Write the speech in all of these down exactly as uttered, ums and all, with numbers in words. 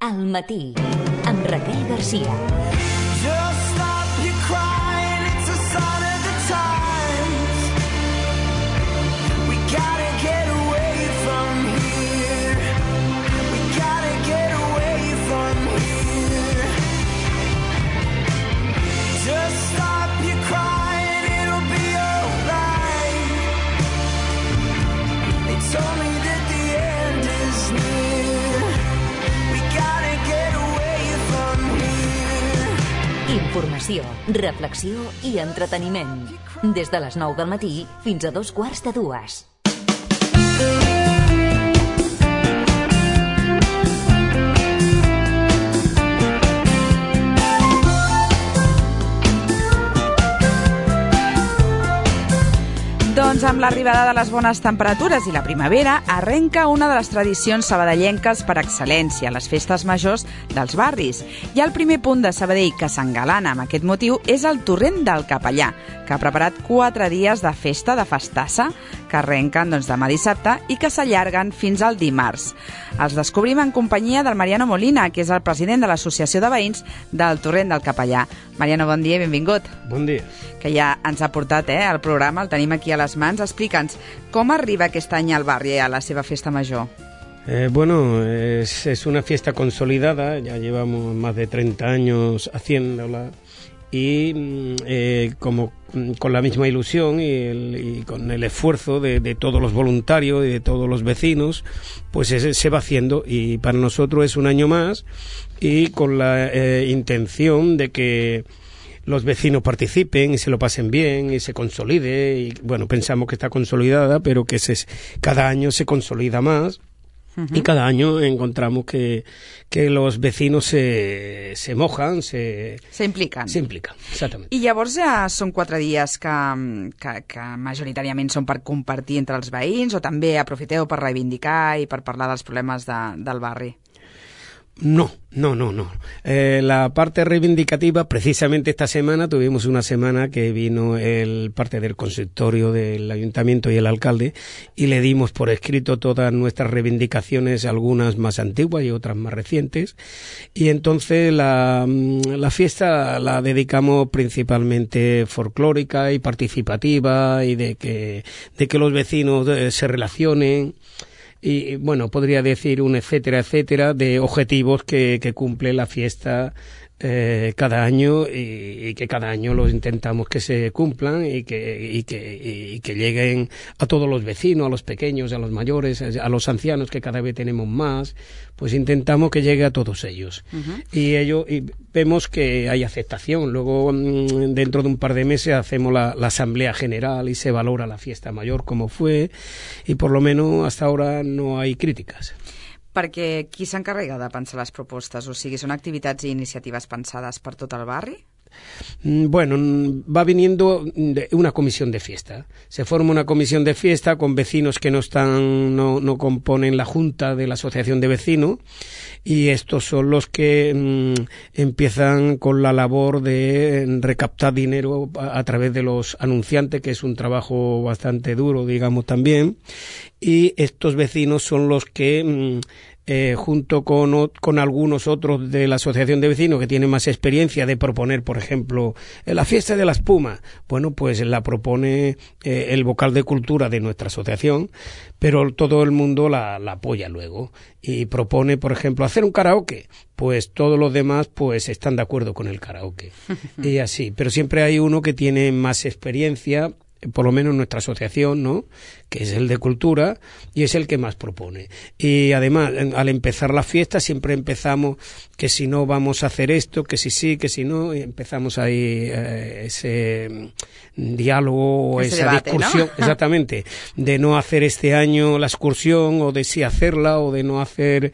Al matí, amb Raquel Garcia. Just stop your crying, it's a sign of the times. We gotta get away from here. We gotta get away from here. Just stop your crying, it'll be alright. They told me that the end is near. We gotta get away from here. Informació, reflexió i entreteniment. Des de les nou del matí fins a dos quarts de dues. Doncs amb l'arribada de les bones temperatures i la primavera arrenca una de les tradicions sabadellenques per excel·lència, les festes majors dels barris. I el primer punt de Sabadell que s'engalana amb aquest motiu és el Torrent del Capellà, que ha preparat quatre dies de festa de festassa que arrenquen doncs, demà dissabte i que s'allarguen fins al dimarts. Els descobrim en companyia del Mariano Molina, que és el president de l'Associació de Veïns del Torrent del Capellà. Mariano, bon dia i benvingut. Bon dia. Que ja ens ha portat eh, el programa, el tenim aquí a les mans. Explica'ns, com arriba aquest any al barri a la seva festa major? Eh, bueno, es, es una fiesta consolidada, ya llevamos más de treinta años haciéndola y eh, como con la misma ilusión y, el, y con el esfuerzo de, de todos los voluntarios y de todos los vecinos, pues es, se va haciendo y para nosotros es un año más y con la eh, intención de que los vecinos participen y se lo pasen bien y se consolide y bueno, pensamos que está consolidada, pero que se, cada año se consolida más. Uh-huh. Y cada año encontramos que, que los vecinos se, se mojan, se... Se impliquen. Se impliquen, exactament. I llavors ja són quatre dies que, que, que majoritàriament són per compartir entre els veïns o també aprofiteu per reivindicar i per parlar dels problemes de, del barri? No, no, no, no. Eh, la parte reivindicativa, precisamente esta semana tuvimos una semana que vino el parte del consistorio del ayuntamiento y el alcalde y le dimos por escrito todas nuestras reivindicaciones, algunas más antiguas y otras más recientes. Y entonces la, la fiesta la dedicamos principalmente folclórica y participativa y de que, de que los vecinos se relacionen. Y bueno, podría decir un etcétera, etcétera, de objetivos que, que cumple la fiesta eh, cada año y, y que cada año los intentamos que se cumplan y que, y, que, y que lleguen a todos los vecinos, a los pequeños, a los mayores, a los ancianos que cada vez tenemos más, pues intentamos que llegue a todos ellos. Uh-huh. Y ello, y vemos que hay aceptación. Luego, dentro de un par de meses, hacemos la, la asamblea general y se valora la fiesta mayor como fue y por lo menos hasta ahora no hay críticas. Perquè qui s'encarrega de pensar les propostes? O sigui, són activitats i iniciatives pensades per tot el barri? Bueno, va viniendo una comisión de fiesta. Se forma una comisión de fiesta con vecinos que no están, no, no componen la junta de la asociación de vecinos y estos son los que mmm, empiezan con la labor de recaptar dinero a, a través de los anunciantes, que es un trabajo bastante duro, digamos también. Y estos vecinos son los que mmm, Eh, junto con, con algunos otros de la asociación de vecinos que tienen más experiencia de proponer, por ejemplo, la fiesta de la espuma. Bueno, pues la propone eh, el vocal de cultura de nuestra asociación, pero todo el mundo la, la apoya luego y propone, por ejemplo, hacer un karaoke. Pues todos los demás pues están de acuerdo con el karaoke. Y así, pero siempre hay uno que tiene más experiencia, por lo menos nuestra asociación, ¿no?, que es el de cultura y es el que más propone. Y además, al empezar la fiesta siempre empezamos que si no vamos a hacer esto, que si sí, que si no, y empezamos ahí eh, ese diálogo o esa debate, discusión, ¿no? exactamente, de no hacer este año la excursión o de sí hacerla o de no hacer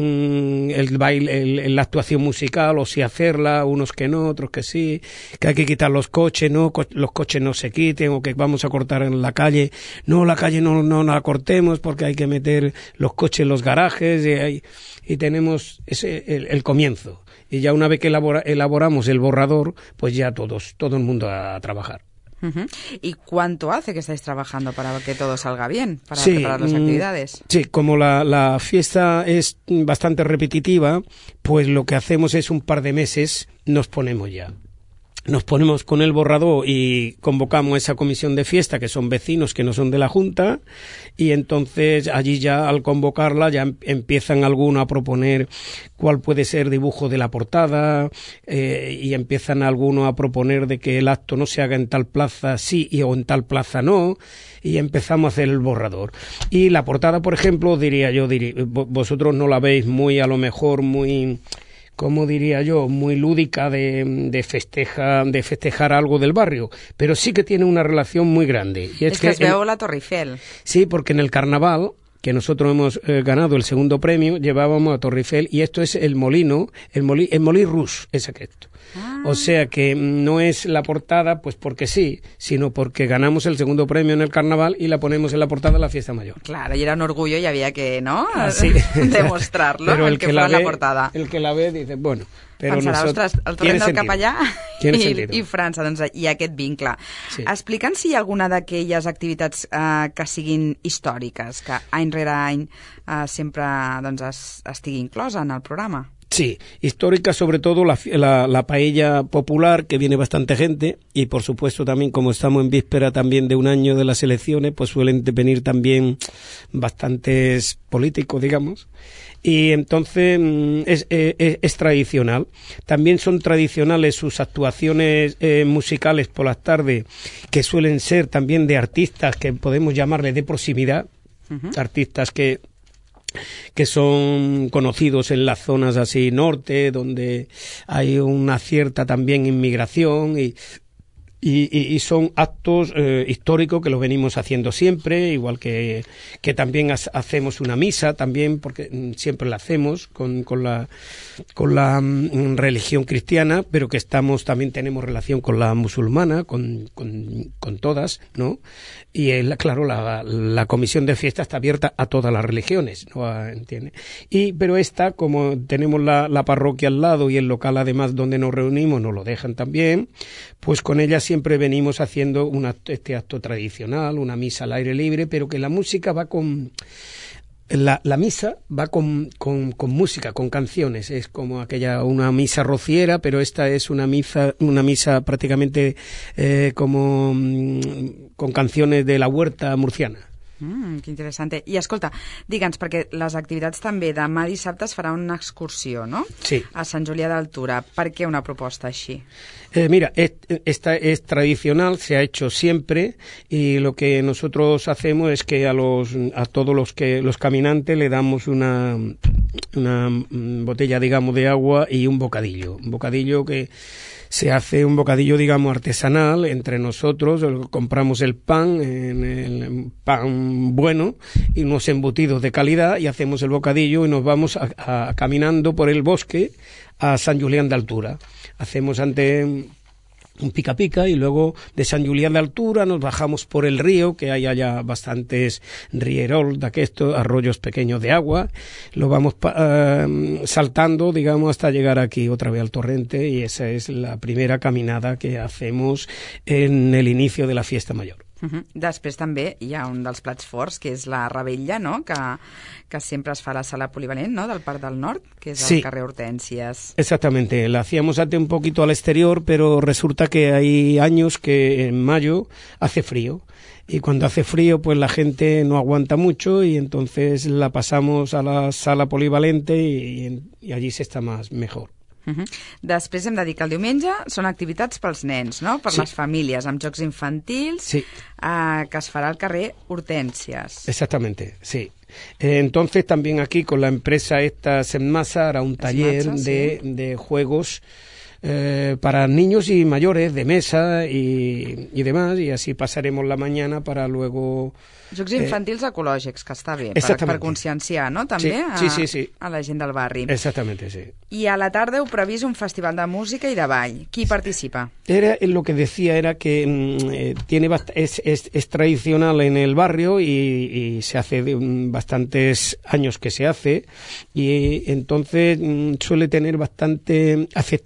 mmm, el baile, el, la actuación musical o sí hacerla, unos que no, otros que sí, que hay que quitar los coches, no, Co- los coches no se quiten o que vamos a cortar en la calle, no, la calle no, no la cortemos porque hay que meter los coches en los garajes y, hay, y tenemos ese el, el comienzo. Y ya una vez que elabora, elaboramos el borrador, pues ya todos, todo el mundo a, a trabajar. Uh-huh. ¿Y cuánto hace que estáis trabajando para que todo salga bien, para sí, preparar las actividades? Sí, como la, la fiesta es bastante repetitiva, pues lo que hacemos es un par de meses nos ponemos ya. Nos ponemos con el borrador y convocamos a esa comisión de fiesta, que son vecinos que no son de la Junta, y entonces allí ya al convocarla ya empiezan algunos a proponer cuál puede ser dibujo de la portada, eh, y empiezan algunos a proponer de que el acto no se haga en tal plaza sí y o en tal plaza no, y empezamos a hacer el borrador. Y la portada, por ejemplo, diría yo, diría, vosotros no la veis muy, a lo mejor muy... como diría yo, muy lúdica de, de, festeja, de festejar algo del barrio, pero sí que tiene una relación muy grande. Y es, es que, que es veu la Torre Eiffel. Sí, porque en el carnaval, que nosotros hemos eh, ganado el segundo premio, llevábamos a Torre Eiffel, y esto es el molino, el molí, el molí Rouge, es aquest. Ah. O sea que no es la portada pues porque sí, sino porque ganamos el segundo premio en el carnaval y la ponemos en la portada de la fiesta mayor. Claro, y era un orgullo y había que, ¿no? Ah, sí. Demostrarlo, pero el, el que, que fuera la ve, la portada. El que la ve dice, bueno, però pensarà, nosotros... ostres, el torrent del cap allà i, i França, doncs hi ha aquest vincle. Sí. Explica'ns si hi ha alguna d'aquelles activitats eh, que siguin històriques, que any rere any eh, sempre doncs, es, estigui inclosa en el programa. Sí, histórica sobre todo la, la, la paella popular, que viene bastante gente, y por supuesto también, como estamos en víspera también de un año de las elecciones, pues suelen venir también bastantes políticos, digamos, y entonces es, es, es tradicional. También son tradicionales sus actuaciones eh, musicales por las tardes, que suelen ser también de artistas que podemos llamarle de proximidad, uh-huh. artistas que que son conocidos en las zonas así norte, donde hay una cierta también inmigración y Y, y, y son actos eh, históricos que los venimos haciendo siempre, igual que, que también has, hacemos una misa, también, porque mm, siempre la hacemos con, con la, con la mm, religión cristiana, pero que estamos, también tenemos relación con la musulmana, con, con, con todas, ¿no? Y el, claro, la, la comisión de fiesta está abierta a todas las religiones, ¿no? ¿Entiende? Y, pero esta, como tenemos la, la parroquia al lado y el local además donde nos reunimos, nos lo dejan también, pues con ella siempre venimos haciendo un acto, este acto tradicional, una misa al aire libre, pero que la música va con... La, la misa va con, con, con música, con canciones. Es como aquella, una misa rociera, pero esta es una misa, una misa prácticamente eh, como mm, con canciones de la huerta murciana. Mm, que interessant. I escolta, digue'ns, perquè les activitats també demà dissabte es farà una excursió, no? Sí. A Sant Julià d'Altura. Per què una proposta així? Eh, mira, es, esta es tradicional, se ha hecho siempre, y lo que nosotros hacemos es que a los a todos los que los caminantes le damos una una botella, digamos, de agua y un bocadillo, un bocadillo que se hace un bocadillo, digamos, artesanal entre nosotros, compramos el pan, en el pan bueno, y unos embutidos de calidad, y hacemos el bocadillo y nos vamos a, a, caminando por el bosque a Sant Julián de Altura. Hacemos ante un pica pica y luego de Sant Julián de Altura nos bajamos por el río, que hay allá bastantes rierol, d'aquestos arroyos pequeños de agua, lo vamos uh, saltando, digamos, hasta llegar aquí otra vez al torrente, y esa es la primera caminada que hacemos en el inicio de la fiesta mayor. Uh-huh. Després també hi ha un dels plats forts, que és la rebella, no? que, que sempre es fa a la sala polivalent, ¿no? Del Parc del Nord, que és sí. al carrer Hortències. Exactamente, la hacíamos antes un poquito al exterior, pero resulta que hay años que en mayo hace frío, y cuando hace frío pues la gente no aguanta mucho, y entonces la pasamos a la sala polivalente y, y allí se está más mejor. Uh-huh. Després hem de dir que el diumenge són activitats pels nens, no? Per sí. les famílies, amb jocs infantils, sí. eh, que es farà al carrer Hortències. Exactamente, sí. Eh, entonces también aquí con la empresa esta Semasa hará un taller Semasa, de, sí. de juegos eh, para niños y mayores, de mesa y, y demás, y así pasaremos la mañana para luego... Jocs infantils eh, ecològics, que està bé, per, per conscienciar, no?, també sí, sí, sí, sí. A, a la gent del barri. Exactamente, sí. I a la tarda heu previst un festival de música i de ball. Qui participa? Era lo que decía, era que eh, tiene bast- es, es, es tradicional en el barrio, y, y se hace de um, bastantes años que se hace, y entonces um, suele tener bastante aceptación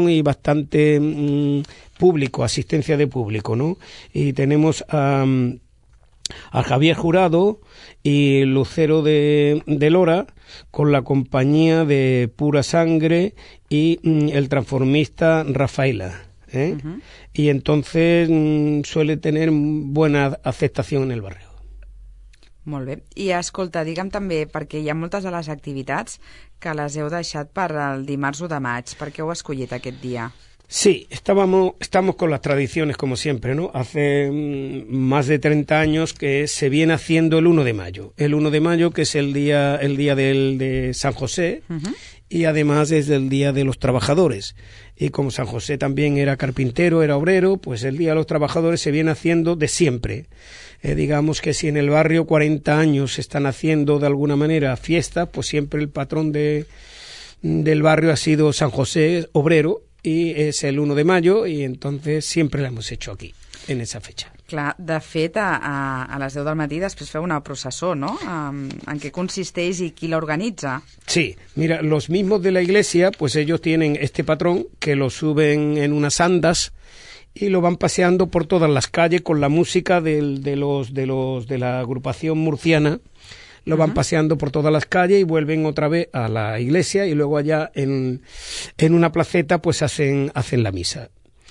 participación y bastante mmm, público, asistencia de público, ¿no? Y tenemos a, a Javier Jurado y Lucero de, de Lora, con la compañía de Pura Sangre y mm, el transformista Rafaela. ¿eh? Uh-huh. Y entonces mm, suele tener buena aceptación en el barrio. Molt bé. I escolta, digue'm també, perquè hi ha moltes de les activitats que les heu deixat per el dimarts u de maig. Per què heu escollit aquest dia? Sí, estábamos, estamos con las tradiciones como siempre, ¿no? Hace mm, más de treinta años que se viene haciendo el uno de mayo. El uno de mayo, que es el día, el día del, de San José, uh-huh. y además es el día de los trabajadores. Y como San José también era carpintero, era obrero, pues el día de los trabajadores se viene haciendo de siempre. Eh, digamos que si en el barrio cuarenta años se están haciendo de alguna manera fiestas, pues siempre el patrón de, del barrio ha sido San José, obrero, y es el uno de mayo, y entonces siempre la hemos hecho aquí, en esa fecha. Clar, de fet, a, a, a les deu del matí després feu una processó, ¿no? Um, ¿En qué consisteix y quién la organiza? Sí, mira, los mismos de la iglesia, pues ellos tienen este patrón que lo suben en unas andas y lo van paseando por todas las calles con la música del, de, los, de, los, de la agrupación murciana. Lo van uh-huh. paseando por todas las calles y vuelven otra vez a la iglesia y luego allá en, en una placeta pues hacen, hacen la misa.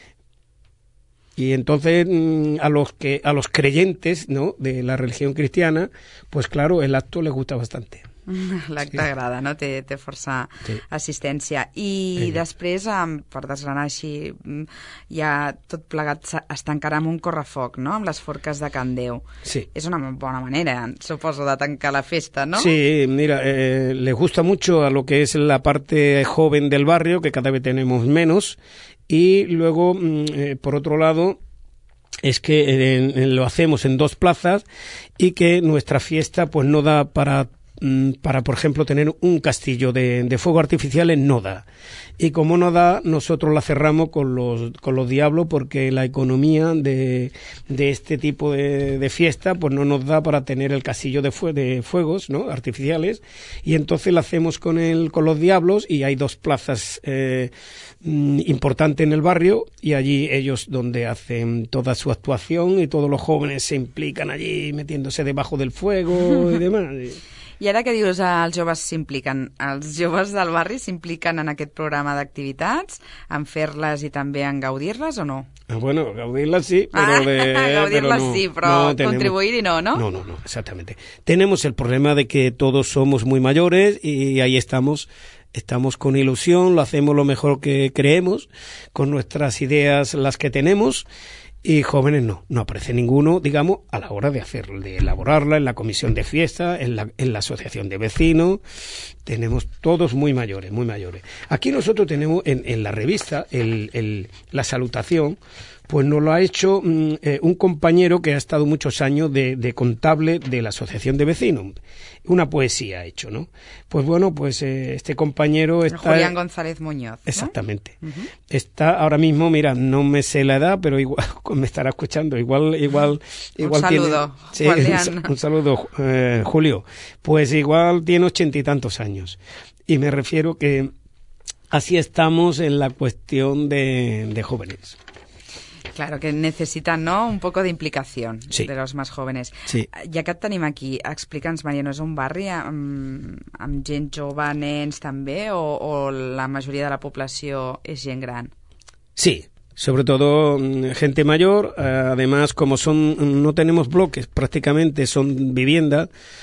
Y entonces a los que a los creyentes, ¿no?, de la religión cristiana, pues claro, el acto les gusta bastante. L'acte sí. agrada, no? Té, té força sí. assistència. I sí. després, per desgranar així, ja tot plegat està encara amb un correfoc, no?, amb les forques de Can Déu. Sí. És una bona manera, suposo, de tancar la festa, ¿no? Sí, mira, eh, les gusta mucho a lo que es la parte joven del barrio, que cada vez tenemos menos, y luego, eh, por otro lado, es que eh, lo hacemos en dos plazas y que nuestra fiesta pues no da para para, por ejemplo, tener un castillo de, de fuego artificiales, no da. Y como no da, nosotros la cerramos con los, con los diablos, porque la economía de, de este tipo de, de fiesta pues no nos da para tener el castillo de, fue, de fuegos, ¿no?, artificiales, y entonces la hacemos con, el, con los diablos, y hay dos plazas eh, importantes en el barrio, y allí ellos donde hacen toda su actuación, y todos los jóvenes se implican allí metiéndose debajo del fuego y demás. I ara que dius els joves s'impliquen, els joves del barri s'impliquen en aquest programa d'activitats, en fer-les i també en gaudir-les o no? Bueno, gaudirlas sí, pero de... gaudirlas pero no, sí, pero no tenemos, contribuir y no, ¿no? No, no, no, exactamente. Tenemos el problema de que todos somos muy mayores y ahí estamos... Estamos con ilusión, lo hacemos lo mejor que creemos, con nuestras ideas las que tenemos, y jóvenes no, no aparece ninguno, digamos, a la hora de hacerlo, de elaborarla en la comisión de fiesta, en la, en la asociación de vecinos. Tenemos todos muy mayores, muy mayores. Aquí nosotros tenemos en, en la revista el, el, la salutación, pues nos lo ha hecho mm, eh, un compañero que ha estado muchos años de, de contable de la asociación de vecinos. Una poesía ha hecho, ¿no? Pues bueno, pues eh, este compañero está... Julián González Muñoz, ¿no? Exactamente. Uh-huh. Está ahora mismo, mira, no me sé la edad, pero igual me estará escuchando. Igual, igual, igual un saludo, tiene... Sí, un, un saludo, eh, Julio. Pues igual tiene ochenta y tantos años. Y me refiero que así estamos en la cuestión de, de jóvenes. Claro, que necesitan, ¿no?, un poco de implicación sí. de los más jóvenes. Sí. Ja que et tenim aquí, explica'ns, Mariano, és un barri amb, amb gent jove, nens també, o, o la majoria de la població és gent gran? Sí, sobre todo gente mayor, además como son no tenemos bloques, prácticamente son viviendas.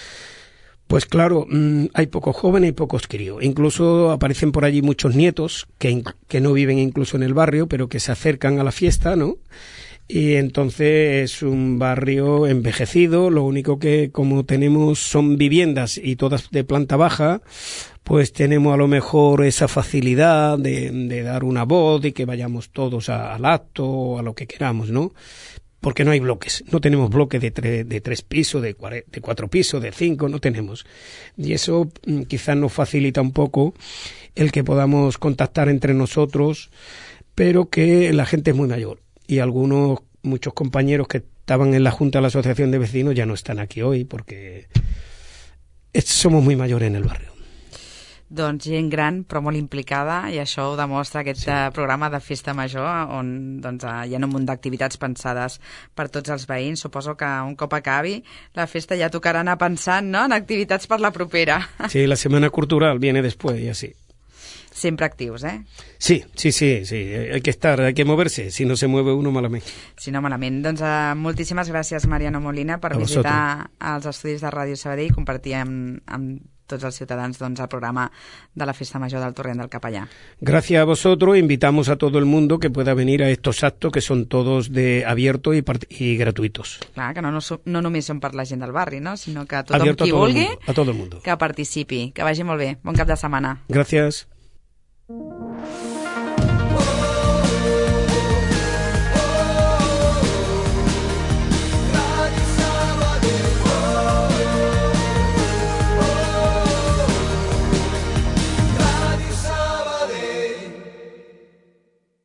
Pues claro, hay pocos jóvenes y pocos críos. Incluso aparecen por allí muchos nietos que, que no viven incluso en el barrio, pero que se acercan a la fiesta, ¿no? Y entonces es un barrio envejecido. Lo único que, como tenemos, son viviendas y todas de planta baja, pues tenemos a lo mejor esa facilidad de, de dar una voz y que vayamos todos a, al acto o a lo que queramos, ¿no? Porque no hay bloques, no tenemos bloques de, tre, de tres pisos, de, cuare, de cuatro pisos, de cinco, no tenemos. Y eso mm, quizás nos facilita un poco el que podamos contactar entre nosotros, pero que la gente es muy mayor. Y algunos, muchos compañeros que estaban en la Junta de la Asociación de Vecinos ya no están aquí hoy porque es, somos muy mayores en el barrio. doncs gent gran però molt implicada, i això ho demostra aquest sí. programa de Festa Major, on doncs, hi ha un munt d'activitats pensades per tots els veïns. Suposo que un cop acabi la festa ja tocarà anar pensant, no?, en activitats per la propera. Sí, la Semana Cultural viene después y así. Sempre actius, eh? Sí, sí, sí, sí, hay que estar, hay que moverse, si no se mueve uno malament. Si no malament. Doncs uh, moltíssimes gràcies, Mariano Molina, per a visitar els estudis de Ràdio Sabadell i compartir amb, amb tots els ciutadans doncs, el programa de la Festa Major del Torrent del Capellà. Gracias a vosotros, invitamos a todo el mundo que pueda venir a estos actos que son todos de abiertos y, y gratuitos. Clar, que no, no, no només són per la gent del barri, no? Sinó que tothom Abierto qui a todo vulgui el mundo, a todo el mundo. que participi. Que vagi molt bé. Bon cap de setmana. Gràcies. Thank you.